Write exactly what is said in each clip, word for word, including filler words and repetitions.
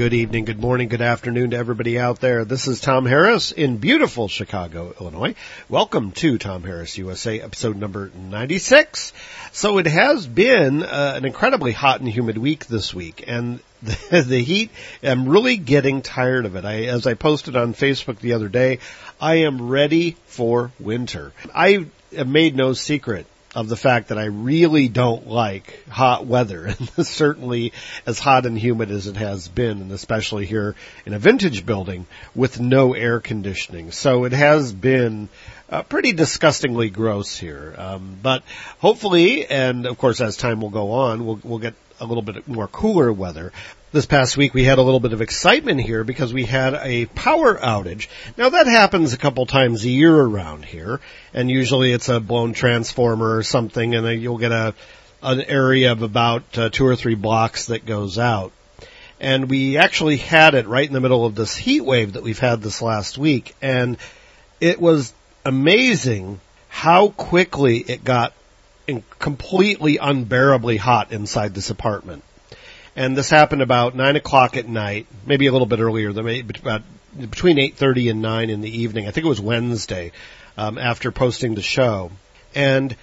good evening, good morning, good afternoon to everybody out there. This is Tom Harris in beautiful Chicago, Illinois. Welcome to Tom Harris U S A, episode number ninety-six. So it has been uh, an incredibly hot and humid week this week, and the, the heat, I'm really getting tired of it. I, as I posted on Facebook the other day, I am ready for winter. I have made no secret of the fact that I really don't like hot weather, and certainly as hot and humid as it has been, and especially here in a vintage building with no air conditioning. So it has been uh, pretty disgustingly gross here. Um, but hopefully, and of course as time will go on, we'll, we'll get a little bit more cooler weather. This past week we had a little bit of excitement here because we had a power outage. Now that happens a couple times a year around here, and usually it's a blown transformer or something, and then you'll get a an area of about uh, two or three blocks that goes out. And we actually had it right in the middle of this heat wave that we've had this last week, and it was amazing how quickly it got in completely unbearably hot inside this apartment. And this happened about nine o'clock at night, maybe a little bit earlier, than about between eight thirty and nine in the evening. I think it was Wednesday, um, after posting the show. And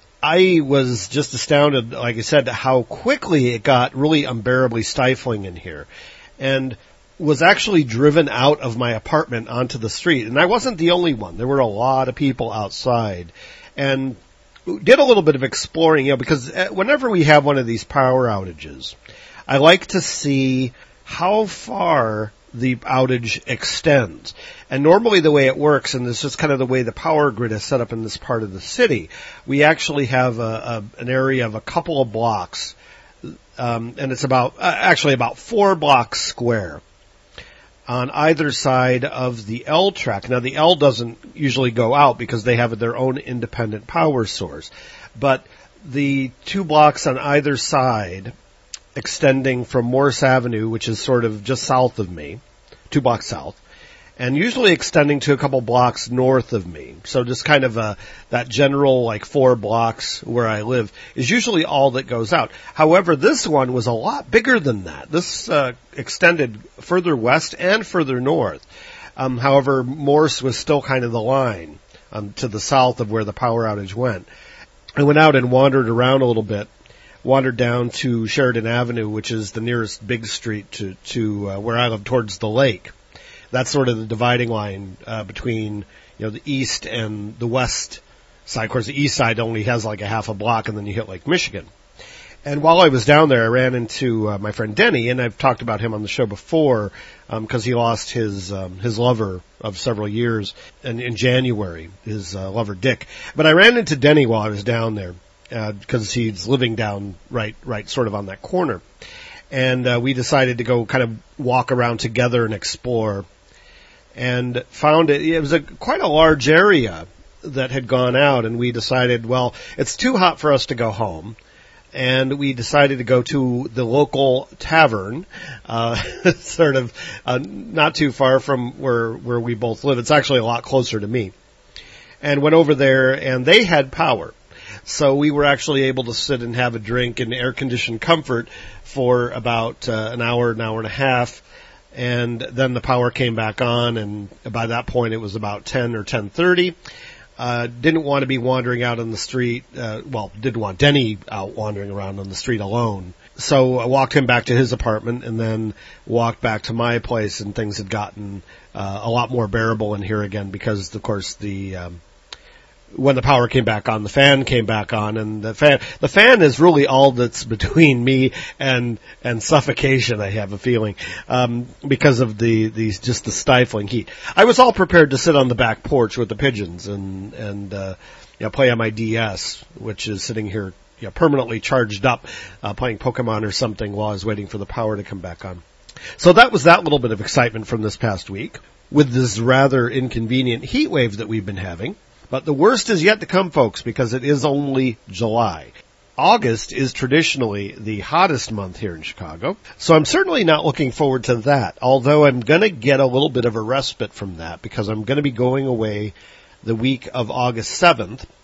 I was just astounded, like I said, how quickly it got really unbearably stifling in here. And was actually driven out of my apartment onto the street. And I wasn't the only one. There were a lot of people outside. And did a little bit of exploring, you know, because whenever we have one of these power outages, I like to see how far the outage extends. And normally the way it works, and this is kind of the way the power grid is set up in this part of the city, we actually have a, a, an area of a couple of blocks, um, and it's about, uh, actually about four blocks square on either side of the L track. Now the L doesn't usually go out because they have their own independent power source, but the two blocks on either side extending from Morse Avenue, which is sort of just south of me, two blocks south, and usually extending to a couple blocks north of me. So just kind of a, that general like four blocks where I live is usually all that goes out. However, this one was a lot bigger than that. This uh, extended further west and further north. Um, however, Morse was still kind of the line um, to the south of where the power outage went. I went out and wandered around a little bit. Wandered down to Sheridan Avenue, which is the nearest big street to, to uh, where I live towards the lake. That's sort of the dividing line uh, between, you know, the east and the west side. Of course, the east side only has like a half a block, and then you hit Lake Michigan. And while I was down there, I ran into uh, my friend Denny, and I've talked about him on the show before because um, he lost his um, his lover of several years in, in January, his uh, lover Dick. But I ran into Denny while I was down there. Because uh, he's living down right, right, sort of on that corner, and uh, we decided to go kind of walk around together and explore, and found it. It was a quite a large area that had gone out, and we decided, well, it's too hot for us to go home, and we decided to go to the local tavern, uh, sort of uh, not too far from where where we both live. It's actually a lot closer to me, and went over there, and they had power. So we were actually able to sit and have a drink in air-conditioned comfort for about uh, an hour, an hour and a half, and then the power came back on, and by that point it was about ten or ten thirty. Uh, didn't want to be wandering out on the street, uh, well, didn't want Denny out wandering around on the street alone. So I walked him back to his apartment and then walked back to my place, and things had gotten uh, a lot more bearable in here again because, of course, the... Um, when the power came back on, the fan came back on, and the fan, the fan is really all that's between me and, and suffocation, I have a feeling, um, because of the, the, just the stifling heat. I was all prepared to sit on the back porch with the pigeons and, and, uh, you know, play on my D S, which is sitting here, you know, permanently charged up, uh, playing Pokemon or something while I was waiting for the power to come back on. So that was that little bit of excitement from this past week with this rather inconvenient heat wave that we've been having. But the worst is yet to come, folks, because it is only July. August is traditionally the hottest month here in Chicago, so I'm certainly not looking forward to that, although I'm going to get a little bit of a respite from that because I'm going to be going away the week of August seventh,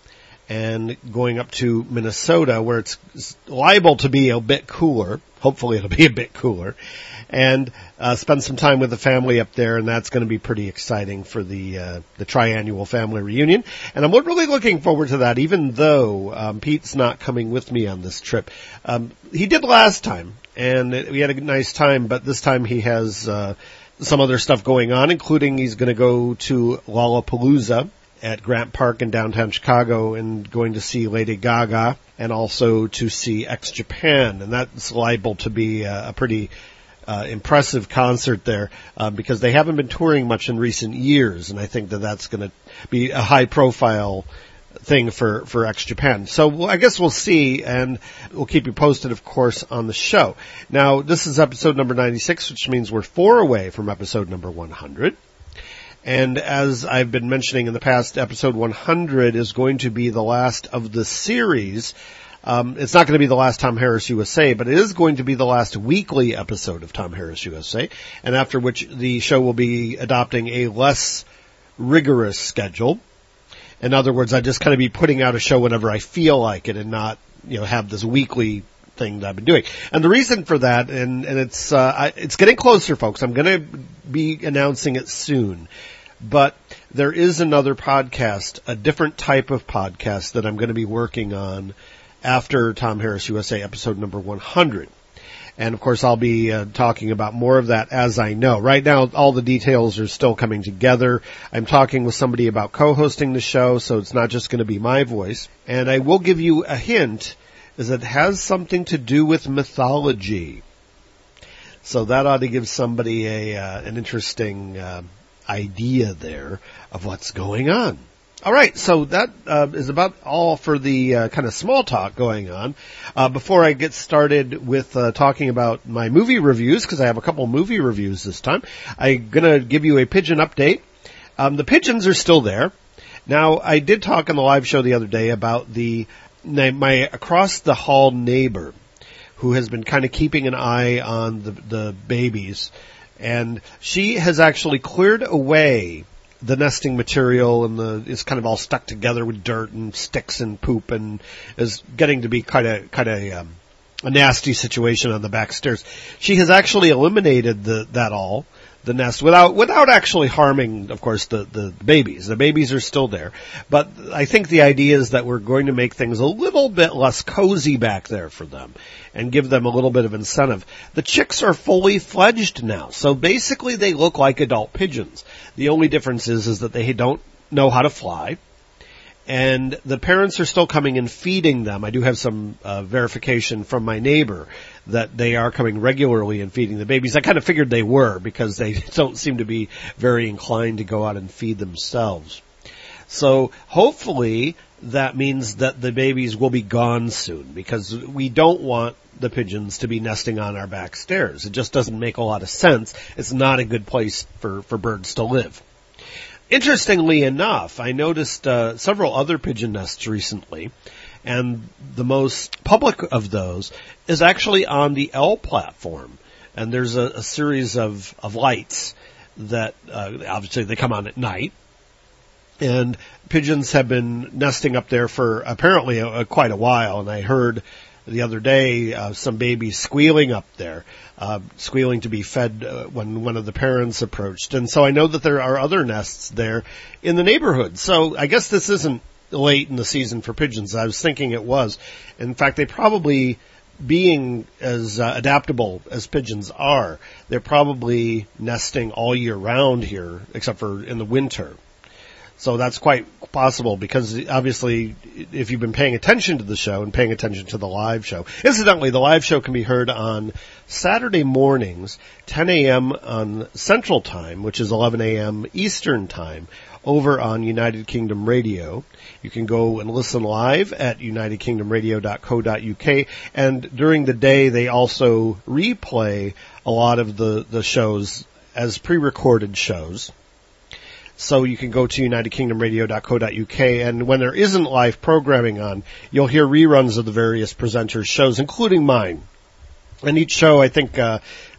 and going up to Minnesota, where it's liable to be a bit cooler. Hopefully it'll be a bit cooler. And uh, spend some time with the family up there, and that's going to be pretty exciting for the uh, the triannual family reunion. And I'm really looking forward to that, even though um, Pete's not coming with me on this trip. Um, he did last time, and it, we had a nice time, but this time he has uh, some other stuff going on, including he's going to go to Lollapalooza at Grant Park in downtown Chicago and going to see Lady Gaga, and also to see X Japan, and that's liable to be a, a pretty Uh, impressive concert there, uh, because they haven't been touring much in recent years, and I think that that's going to be a high-profile thing for, for X Japan. So well, I guess we'll see, and we'll keep you posted, of course, on the show. Now, this is episode number ninety-six, which means we're four away from episode number one hundred. And as I've been mentioning in the past, episode one hundred is going to be the last of the series. Um, it's not going to be the last Tom Harris U S A, but it is going to be the last weekly episode of Tom Harris U S A, and after which the show will be adopting a less rigorous schedule. In other words, I just kind of be putting out a show whenever I feel like it and not, you know, have this weekly thing that I've been doing. And the reason for that, and, and it's, uh, I, it's getting closer, folks. I'm going to be announcing it soon. But there is another podcast, a different type of podcast that I'm going to be working on after Tom Harris U S A episode number one hundred. And of course I'll be uh, talking about more of that as I know. Right now all the details are still coming together. I'm talking with somebody about co-hosting the show, so it's not just going to be my voice. And I will give you a hint, is it has something to do with mythology. So that ought to give somebody a uh, an interesting uh, idea there of what's going on. All right, so that uh, is about all for the uh, kind of small talk going on. Uh, before I get started with uh, talking about my movie reviews, because I have a couple movie reviews this time, I'm going to give you a pigeon update. Um, the pigeons are still there. Now, I did talk on the live show the other day about the my across-the-hall neighbor who has been kind of keeping an eye on the, the babies, and she has actually cleared away the nesting material, and the it's kind of all stuck together with dirt and sticks and poop, and is getting to be kind of kind of um, a nasty situation on the back stairs. She has actually eliminated the that all the nest without without actually harming, of course, the the babies. The babies are still there, but I think the idea is that we're going to make things a little bit less cozy back there for them and give them a little bit of incentive. The chicks are fully fledged now, so basically they look like adult pigeons. The only difference is, is that they don't know how to fly, and the parents are still coming and feeding them. I do have some uh, verification from my neighbor that they are coming regularly and feeding the babies. I kind of figured they were, because they don't seem to be very inclined to go out and feed themselves. So hopefully that means that the babies will be gone soon, because we don't want the pigeons to be nesting on our back stairs. It just doesn't make a lot of sense. It's not a good place for, for birds to live. Interestingly enough, I noticed uh, several other pigeon nests recently, and the most public of those is actually on the L platform. And there's a, a series of, of lights that uh, obviously they come on at night. And pigeons have been nesting up there for apparently a, a, quite a while. And I heard the other day uh, some babies squealing up there, uh, squealing to be fed uh, when one of the parents approached. And so I know that there are other nests there in the neighborhood. So I guess this isn't late in the season for pigeons. I was thinking it was. In fact, they probably, being as uh, adaptable as pigeons are, they're probably nesting all year round here, except for in the winter. So that's quite possible, because obviously if you've been paying attention to the show and paying attention to the live show. Incidentally, the live show can be heard on Saturday mornings, ten a.m. on Central Time, which is eleven a.m. Eastern Time, over on United Kingdom Radio. You can go and listen live at united kingdom radio dot co dot u k, and during the day they also replay a lot of the, the shows as pre-recorded shows. So you can go to united kingdom radio dot co dot u k, and when there isn't live programming on, you'll hear reruns of the various presenters' shows, including mine. And each show, I think, uh,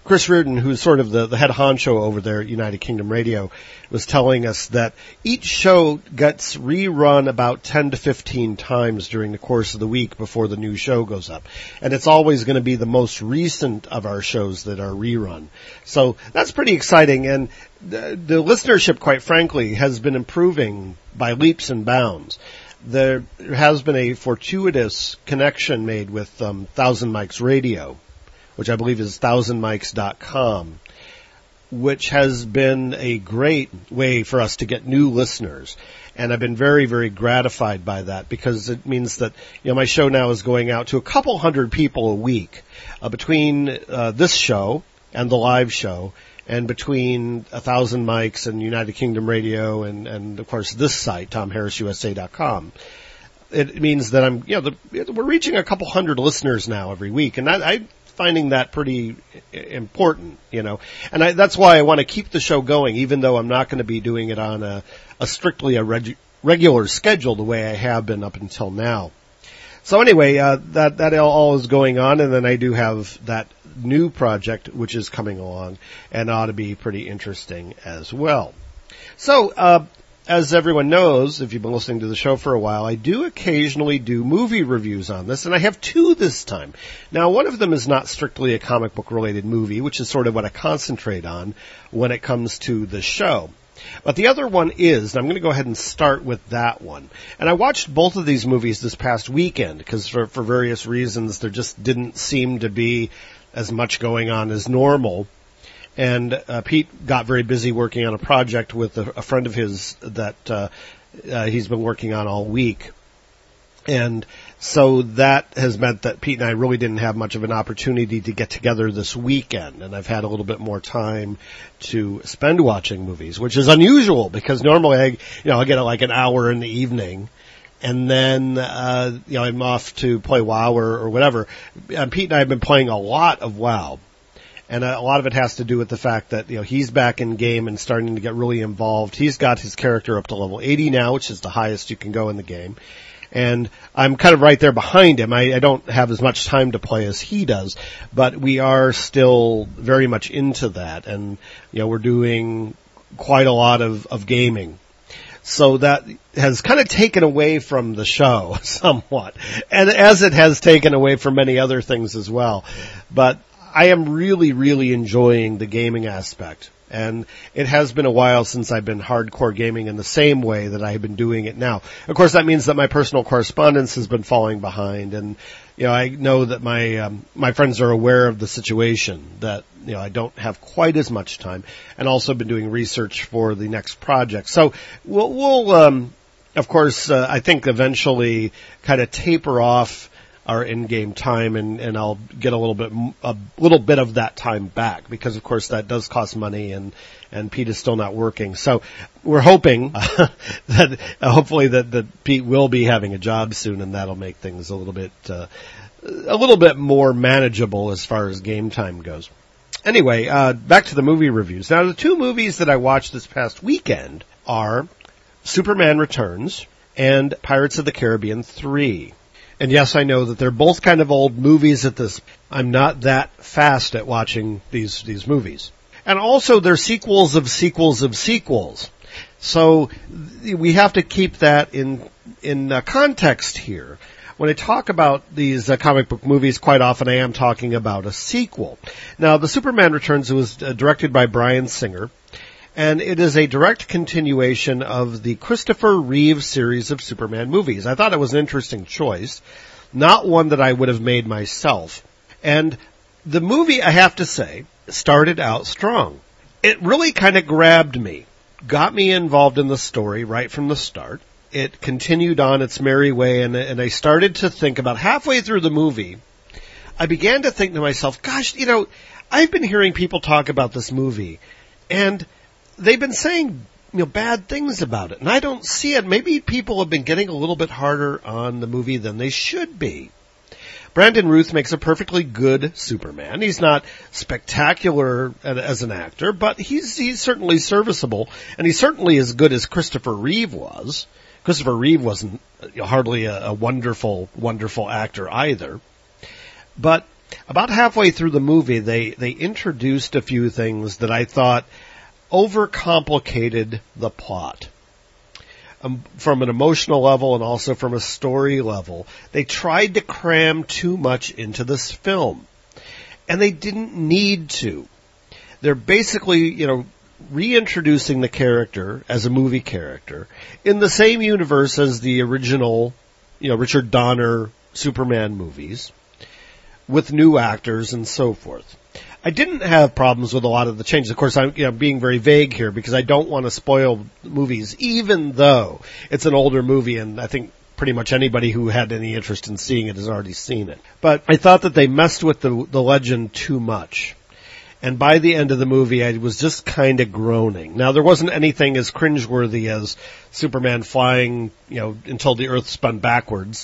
Chris Reardon, who's sort of the, the head honcho over there at United Kingdom Radio, was telling us that each show gets rerun about ten to fifteen times during the course of the week before the new show goes up. And it's always going to be the most recent of our shows that are rerun. So that's pretty exciting. And the, the listenership, quite frankly, has been improving by leaps and bounds. There has been a fortuitous connection made with um, Thousand Mics Radio, which I believe is thousand mics dot com, which has been a great way for us to get new listeners. And I've been very, very gratified by that, because it means that, you know, my show now is going out to a couple hundred people a week, uh, between uh, this show and the live show, and between a Thousand Mics and United Kingdom Radio and, and of course this site, tom harris u s a dot com. It means that I'm, you know, the, we're reaching a couple hundred listeners now every week, and I, I finding that pretty important, you know, and I, that's why I want to keep the show going, even though I'm not going to be doing it on a, a strictly a reg, regular schedule the way I have been up until now. So anyway, uh, that that all is going on, and then I do have that new project which is coming along, and ought to be pretty interesting as well. So, uh, as everyone knows, if you've been listening to the show for a while, I do occasionally do movie reviews on this, and I have two this time. Now, one of them is not strictly a comic book related movie, which is sort of what I concentrate on when it comes to the show. But the other one is, and I'm going to go ahead and start with that one. And I watched both of these movies this past weekend, because for, for various reasons there just didn't seem to be as much going on as normal. And uh, Pete got very busy working on a project with a, a friend of his that uh, uh, he's been working on all week. And so that has meant that Pete and I really didn't have much of an opportunity to get together this weekend. And I've had a little bit more time to spend watching movies, which is unusual, because normally I, you know, I get like an hour in the evening. And then, uh, you know, I'm off to play WoW or, or whatever. And Pete and I have been playing a lot of WoW. And a lot of it has to do with the fact that, you know, he's back in game and starting to get really involved. He's got his character up to level eighty now, which is the highest you can go in the game. And I'm kind of right there behind him. I, I don't have as much time to play as he does, but we are still very much into that. And, you know, we're doing quite a lot of, of gaming. So that has kind of taken away from the show somewhat. And as it has taken away from many other things as well. But I am really, really enjoying the gaming aspect. And it has been a while since I've been hardcore gaming in the same way that I've been doing it now. Of course, that means that my personal correspondence has been falling behind. And, you know, I know that my, um, my friends are aware of the situation, that, you know, I don't have quite as much time, and also been doing research for the next project. So we'll, we'll um, of course, uh, I think eventually kind of taper off our in-game time, and, and I'll get a little bit, a little bit of that time back, because of course that does cost money, and, and Pete is still not working. So we're hoping uh, that uh, hopefully that, that Pete will be having a job soon, and that'll make things a little bit, uh, a little bit more manageable as far as game time goes. Anyway, uh, back to the movie reviews. Now, the two movies that I watched this past weekend are Superman Returns and Pirates of the Caribbean three. And yes, I know that they're both kind of old movies at this. I'm not that fast at watching these, these movies. And also they're sequels of sequels of sequels. So we have to keep that in, in uh, context here. When I talk about these uh, comic book movies, quite often I am talking about a sequel. Now, the Superman Returns was uh, directed by Bryan Singer, and it is a direct continuation of the Christopher Reeve series of Superman movies. I thought it was an interesting choice, not one that I would have made myself. And the movie, I have to say, started out strong. It really kind of grabbed me, got me involved in the story right from the start. It continued on its merry way, and, and I started to think about halfway through the movie, I began to think to myself, gosh, you know, I've been hearing people talk about this movie, and they've been saying, you know, bad things about it, and I don't see it. Maybe people have been getting a little bit harder on the movie than they should be. Brandon Routh makes a perfectly good Superman. He's not spectacular as an actor, but he's he's certainly serviceable, and he's certainly as good as Christopher Reeve was. Christopher Reeve wasn't hardly a, a wonderful, wonderful actor either. But about halfway through the movie, they, they introduced a few things that I thought overcomplicated the plot. Um, from an emotional level and also from a story level. They tried to cram too much into this film. And they didn't need to. They're basically, you know, reintroducing the character as a movie character in the same universe as the original, you know, Richard Donner Superman movies with new actors and so forth. I didn't have problems with a lot of the changes. Of course, I'm you know, being very vague here because I don't want to spoil movies, even though it's an older movie and I think pretty much anybody who had any interest in seeing it has already seen it. But I thought that they messed with the, the legend too much. And by the end of the movie, I was just kind of groaning. Now, there wasn't anything as cringeworthy as Superman flying, you know, until the Earth spun backwards.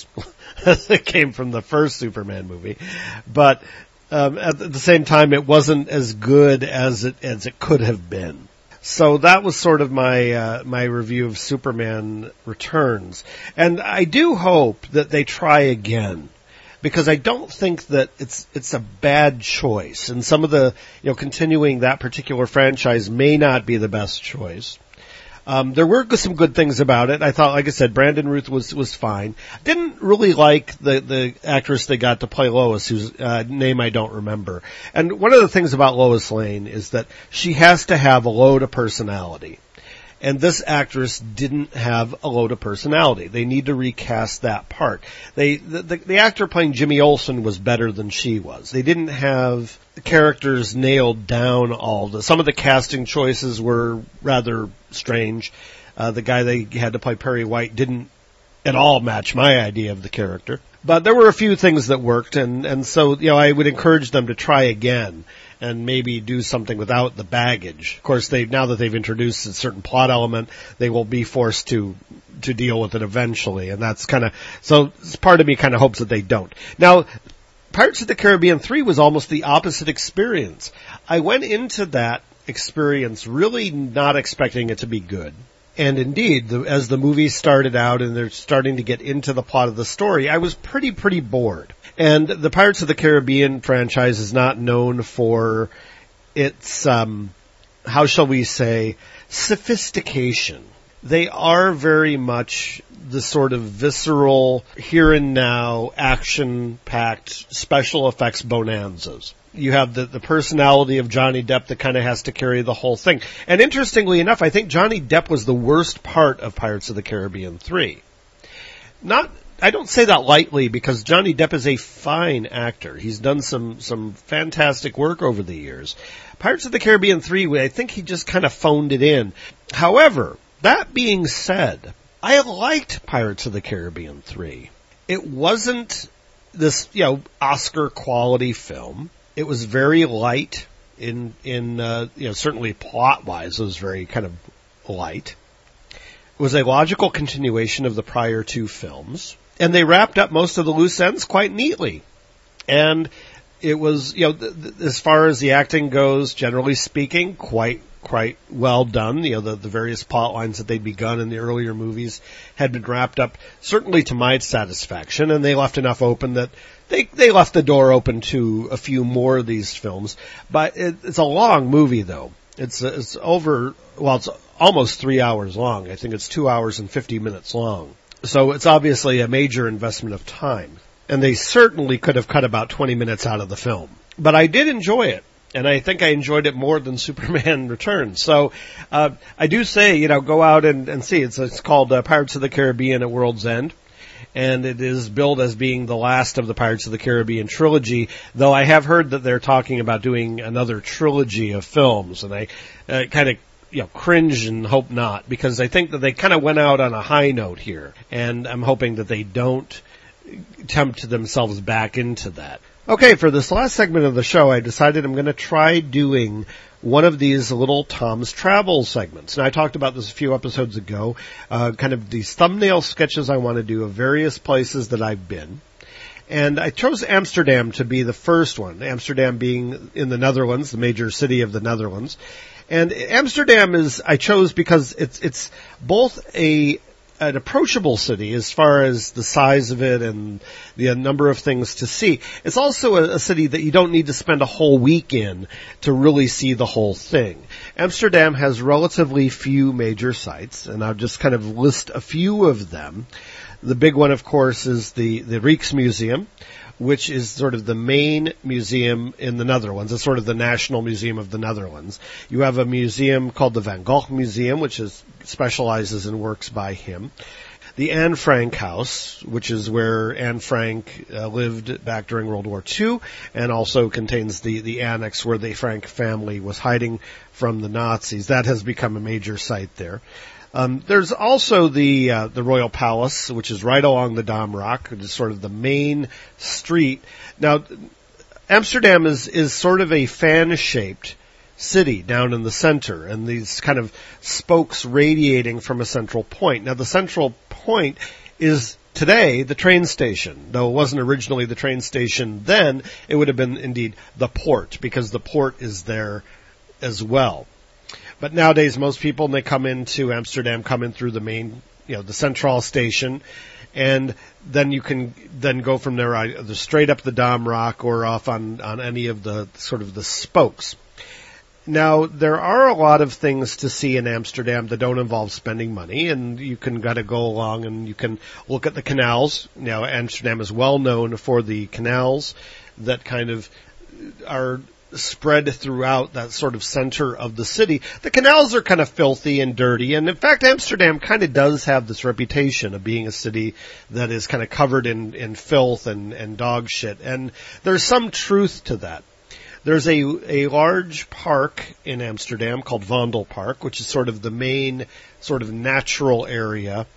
It came from the first Superman movie. But um, at the same time, it wasn't as good as it as it could have been. So that was sort of my uh, my review of Superman Returns. And I do hope that they try again. Because I don't think that it's it's a bad choice, and some of the you know continuing that particular franchise may not be the best choice. Um, there were some good things about it. I thought, like I said, Brandon Routh was was fine. Didn't really like the the actress they got to play Lois, whose uh, name I don't remember. And one of the things about Lois Lane is that she has to have a load of personality. And this actress didn't have a load of personality. They need to recast that part. They, the, the, the actor playing Jimmy Olsen was better than she was. They didn't have the characters nailed down all the, some of the casting choices were rather strange. Uh, the guy they had to play Perry White didn't at all match my idea of the character. But there were a few things that worked, and, and so, you know, I would encourage them to try again and maybe do something without the baggage. Of course, they now that they've introduced a certain plot element, they will be forced to to deal with it eventually, and that's kind of, so part of me kind of hopes that they don't. Now, Pirates of the Caribbean three was almost the opposite experience. I went into that experience really not expecting it to be good. And indeed, the, as the movie started out and they're starting to get into the plot of the story, I was pretty, pretty bored. And the Pirates of the Caribbean franchise is not known for its, um, how shall we say, sophistication. They are very much the sort of visceral, here and now, action-packed special effects bonanzas. You have the, the personality of Johnny Depp that kind of has to carry the whole thing. And interestingly enough, I think Johnny Depp was the worst part of Pirates of the Caribbean three. Not, I don't say that lightly because Johnny Depp is a fine actor. He's done some, some fantastic work over the years. Pirates of the Caribbean three, I think he just kind of phoned it in. However, that being said, I liked Pirates of the Caribbean three. It wasn't this, you know, Oscar quality film. It was very light in, in, uh, you know, certainly plot-wise, it was very kind of light. It was a logical continuation of the prior two films, and they wrapped up most of the loose ends quite neatly. And it was, you know, th- th- as far as the acting goes, generally speaking, quite, quite well done. You know, the, the various plot lines that they'd begun in the earlier movies had been wrapped up, certainly to my satisfaction, and they left enough open that They they left the door open to a few more of these films, but it, it's a long movie though. It's it's over well, it's almost three hours long. I think it's two hours and fifty minutes long. So it's obviously a major investment of time, and they certainly could have cut about twenty minutes out of the film. But I did enjoy it, and I think I enjoyed it more than Superman Returns. So uh, I do say, you know, go out and, and see. It's it's called uh, Pirates of the Caribbean at World's End. And it is billed as being the last of the Pirates of the Caribbean trilogy, though I have heard that they're talking about doing another trilogy of films, and I uh, kind of you know cringe and hope not, because I think that they kind of went out on a high note here, and I'm hoping that they don't tempt themselves back into that. Okay, for this last segment of the show, I decided I'm going to try doing one of these little Tom's Travel segments. Now, I talked about this a few episodes ago, uh, kind of these thumbnail sketches I want to do of various places that I've been. And I chose Amsterdam to be the first one, Amsterdam being in the Netherlands, the major city of the Netherlands. And Amsterdam is, I chose because it's, it's both a an approachable city as far as the size of it and the number of things to see. It's also a, a city that you don't need to spend a whole week in to really see the whole thing. Amsterdam has relatively few major sites, and I'll just kind of list a few of them. The big one, of course, is the, the Rijksmuseum, which is sort of the main museum in the Netherlands. It's sort of the National Museum of the Netherlands. You have a museum called the Van Gogh Museum, which is specializes in works by him. The Anne Frank House, which is where Anne Frank uh, lived back during World War Two, and also contains the, the annex where the Frank family was hiding from the Nazis. That has become a major site there. Um, there's also the uh, the Royal Palace, which is right along the Damrak, which is sort of the main street. Now, Amsterdam is is sort of a fan-shaped city down in the center, and these kind of spokes radiating from a central point. Now, the central point is today the train station. Though it wasn't originally the train station then, it would have been indeed the port, because the port is there as well. But nowadays, most people, when they come into Amsterdam, come in through the main, you know, the Centraal Station, and then you can then go from there either straight up the Damrak or off on, on any of the sort of the spokes. Now, there are a lot of things to see in Amsterdam that don't involve spending money, and you can gotta go along and you can look at the canals. Now, Amsterdam is well known for the canals that kind of are spread throughout that sort of center of the city. The canals are kind of filthy and dirty, and in fact, Amsterdam kind of does have this reputation of being a city that is kind of covered in, in filth and, and dog shit, and there's some truth to that. There's a, a large park in Amsterdam called Vondelpark, which is sort of the main sort of natural area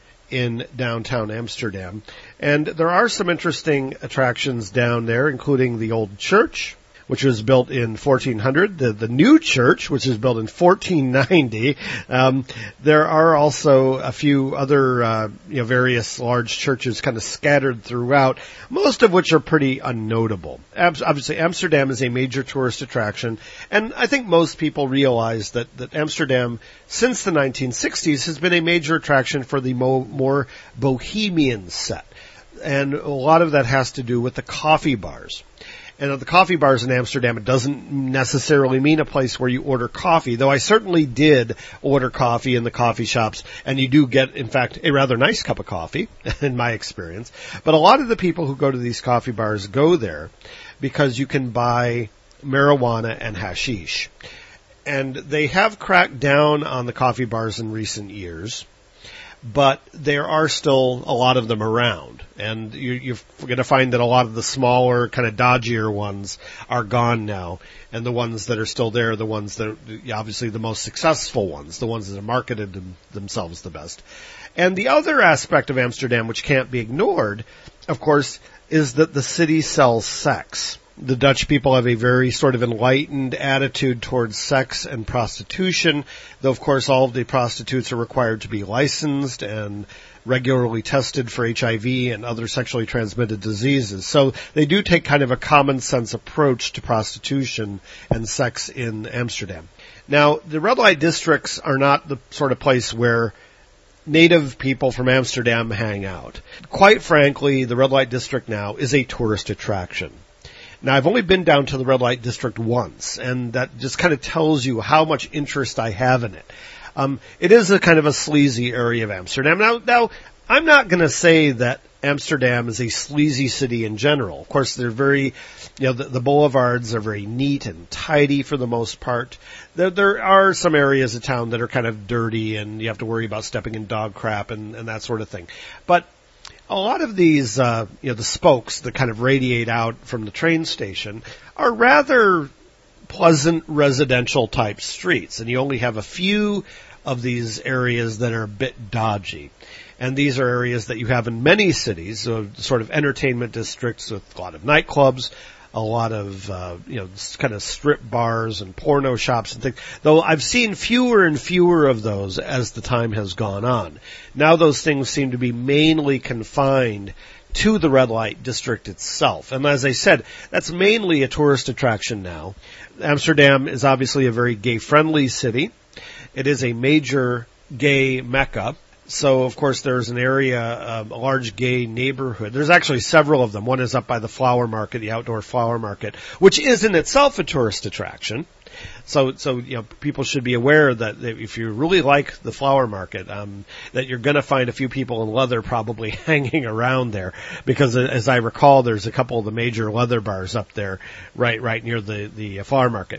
in downtown Amsterdam, and there are some interesting attractions down there, including the old church, which was built in fourteen hundred, the, the new church, which was built in fourteen ninety. Um, there are also a few other, uh, you know, various large churches kind of scattered throughout, most of which are pretty unnotable. Ab- obviously, Amsterdam is a major tourist attraction, and I think most people realize that, that Amsterdam, since the nineteen sixties, has been a major attraction for the mo- more bohemian set. And a lot of that has to do with the coffee bars. And at the coffee bars in Amsterdam, it doesn't necessarily mean a place where you order coffee, though I certainly did order coffee in the coffee shops, and you do get, in fact, a rather nice cup of coffee, in my experience. But a lot of the people who go to these coffee bars go there because you can buy marijuana and hashish. And they have cracked down on the coffee bars in recent years, but there are still a lot of them around. And you, you're going to find that a lot of the smaller, kind of dodgier ones are gone now. And the ones that are still there are the ones that are obviously the most successful ones, the ones that have marketed them, themselves the best. And the other aspect of Amsterdam, which can't be ignored, of course, is that the city sells sex. The Dutch people have a very sort of enlightened attitude towards sex and prostitution, though of course all of the prostitutes are required to be licensed and regularly tested for H I V and other sexually transmitted diseases. So they do take kind of a common sense approach to prostitution and sex in Amsterdam. Now, the red light districts are not the sort of place where native people from Amsterdam hang out. Quite frankly, the red light district now is a tourist attraction. Now, I've only been down to the red light district once, and that just kind of tells you how much interest I have in it. Um, it is a kind of a sleazy area of Amsterdam. Now, now I'm not going to say that Amsterdam is a sleazy city in general. Of course, they're very, you know, the, the boulevards are very neat and tidy for the most part. There, there are some areas of town that are kind of dirty, and you have to worry about stepping in dog crap and, and that sort of thing. But a lot of these, uh, you know, the spokes that kind of radiate out from the train station are rather pleasant residential type streets, and you only have a few of these areas that are a bit dodgy. And these are areas that you have in many cities, so sort of entertainment districts with a lot of nightclubs, a lot of, uh, you know, kind of strip bars and porno shops and things. Though I've seen fewer and fewer of those as the time has gone on. Now those things seem to be mainly confined to the red light district itself. And as I said, that's mainly a tourist attraction now. Amsterdam is obviously a very gay-friendly city. It is a major gay mecca. So, of course, there's an area, uh, a large gay neighborhood. There's actually several of them. One is up by the flower market, the outdoor flower market, which is in itself a tourist attraction. So, so you know, people should be aware that if you really like the flower market, um, that you're going to find a few people in leather probably hanging around there, because as I recall, there's a couple of the major leather bars up there, right, right near the the flower market,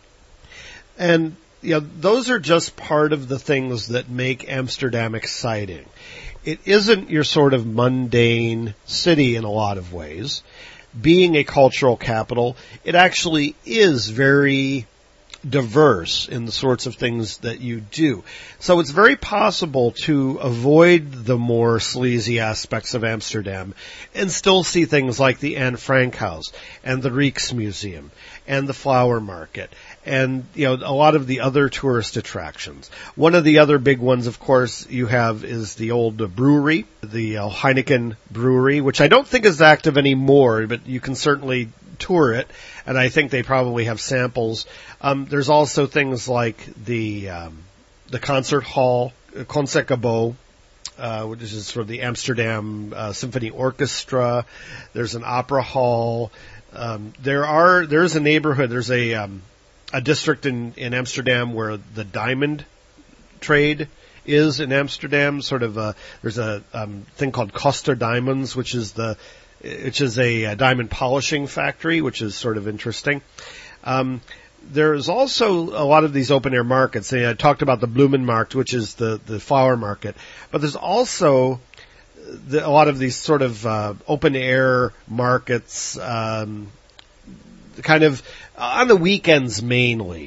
and. You know, those are just part of the things that make Amsterdam exciting. It isn't your sort of mundane city in a lot of ways. Being a cultural capital, it actually is very diverse in the sorts of things that you do. So it's very possible to avoid the more sleazy aspects of Amsterdam and still see things like the Anne Frank House and the Rijksmuseum and the flower market and, you know, a lot of the other tourist attractions. One of the other big ones, of course, you have is the old brewery, the uh, Heineken brewery, which I don't think is active anymore, but you can certainly tour it, and I think they probably have samples. Um, there's also things like the um, the concert hall, Concertgebouw, uh, which is for the Amsterdam uh, Symphony Orchestra. There's an opera hall. Um, there are there's a neighborhood. There's a um, a district in, in Amsterdam where the diamond trade is in Amsterdam. Sort of a, there's a um, thing called Koster Diamonds, which is the which is a, a diamond polishing factory, which is sort of interesting. Um, there's also a lot of these open air markets. I talked about the Bloemenmarkt, which is the, the flower market, but there's also the, a lot of these sort of uh, open air markets, um, kind of on the weekends mainly,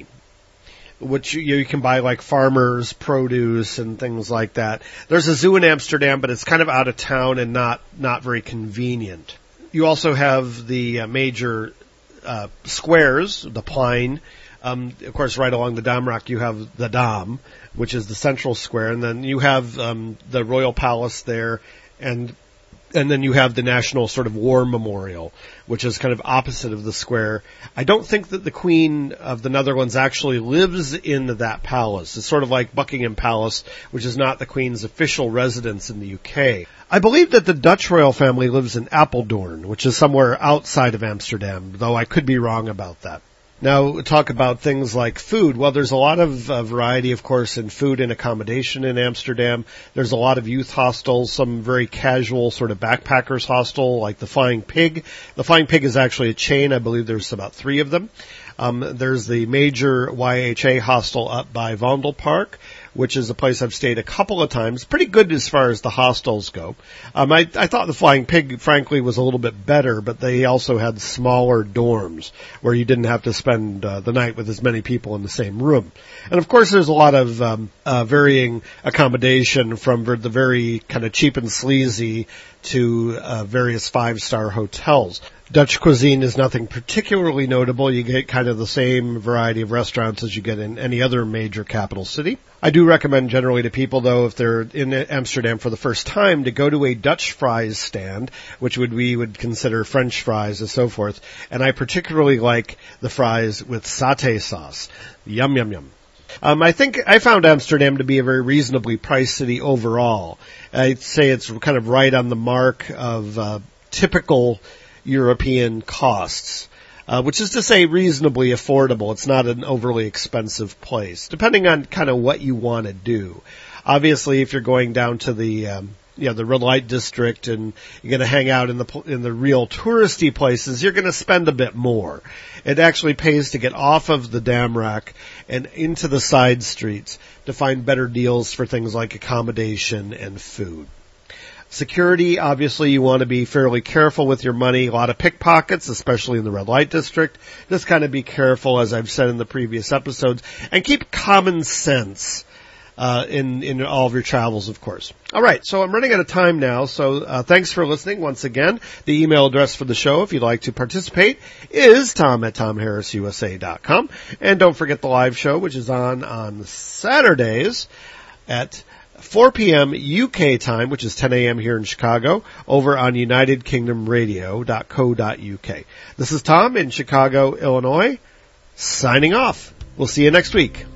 which you, you can buy like farmers' produce and things like that. There's a zoo in Amsterdam, but it's kind of out of town and not, not very convenient. You also have the uh, major uh, squares, the Plein. Um, of course, right along the Damrak, you have the Dam, which is the central square, and then you have um, the Royal Palace there, and and then you have the National sort of War Memorial, which is kind of opposite of the square. I don't think that the Queen of the Netherlands actually lives in that palace. It's sort of like Buckingham Palace, which is not the Queen's official residence in the U K. I believe that the Dutch royal family lives in Apeldoorn, which is somewhere outside of Amsterdam, though I could be wrong about that. Now, talk about things like food. Well, there's a lot of uh, variety, of course, in food and accommodation in Amsterdam. There's a lot of youth hostels, some very casual sort of backpackers hostel, like the Flying Pig. The Flying Pig is actually a chain. I believe there's about three of them. Um, there's the major Y H A hostel up by Vondelpark, which is a place I've stayed a couple of times. Pretty good as far as the hostels go. Um, I, I thought the Flying Pig, frankly, was a little bit better, but they also had smaller dorms where you didn't have to spend uh, the night with as many people in the same room. And of course, there's a lot of um, uh, varying accommodation from the very kind of cheap and sleazy to uh, various five-star hotels. Dutch cuisine is nothing particularly notable. You get kind of the same variety of restaurants as you get in any other major capital city. I do recommend generally to people, though, if they're in Amsterdam for the first time, to go to a Dutch fries stand, which would we would consider French fries and so forth. And I particularly like the fries with satay sauce. Yum, yum, yum. Um, I think I found Amsterdam to be a very reasonably priced city overall. I'd say it's kind of right on the mark of uh, typical European costs, uh, which is to say reasonably affordable. It's not an overly expensive place, depending on kind of what you want to do. Obviously, if you're going down to the um, you know, the red light district and you're going to hang out in the in the real touristy places, you're going to spend a bit more. It actually pays to get off of the Damrak and into the side streets to find better deals for things like accommodation and food. Security, obviously you want to be fairly careful with your money. A lot of pickpockets, especially in the red light district. Just kind of be careful, as I've said in the previous episodes, and keep common sense uh in in all of your travels, of course. All right, so I'm running out of time now, so uh thanks for listening once again. The email address for the show, if you'd like to participate, is tom at tom harris u s a dot com. And don't forget the live show, which is on on Saturdays at four p.m. U K time, which is ten a.m. here in Chicago, over on united kingdom radio dot co dot u k. This is Tom in Chicago, Illinois, signing off. We'll see you next week.